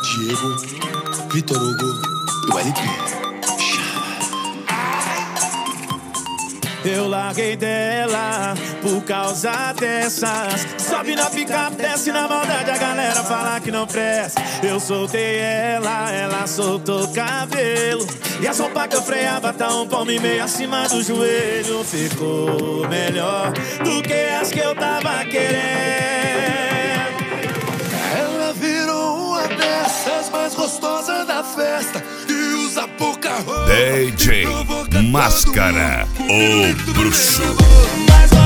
Diego, Vitor Hugo e o LP. Eu larguei dela por causa dessas. Sobe na picape, desce na maldade, a galera fala que não presta. Eu soltei ela soltou cabelo. E as roupas que eu freava tá um palmo e meio acima do joelho. Ficou melhor do que as que eu tava querendo. Ela virou uma dessas mais gostosas da festa e usa pouca roupa. DJ Máscara, o bruxo. Mas